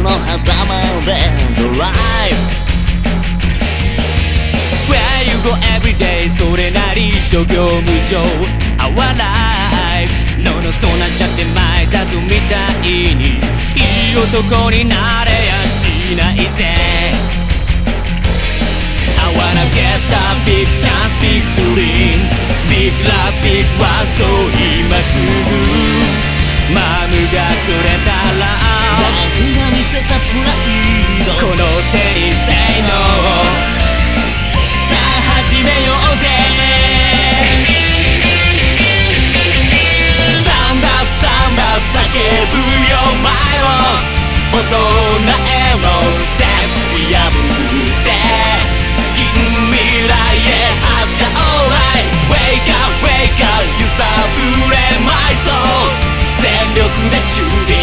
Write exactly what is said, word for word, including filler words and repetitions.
の狭間でドライブ Where you go every day それなり諸行無常 Our life ののそうなっちゃって前だとみたいにいい男になれやしないぜ I wanna get a big chance, big dream Big love, big one そう今すぐマムがくれたら僕が見せたプライドこの手に Say no さあ始めようぜ Stand up, stand up 叫ぶよ前を大人へのステップ破って近未来へ発射 Alright Wake up, wake up 揺さぶれ My soul 全力でシューティング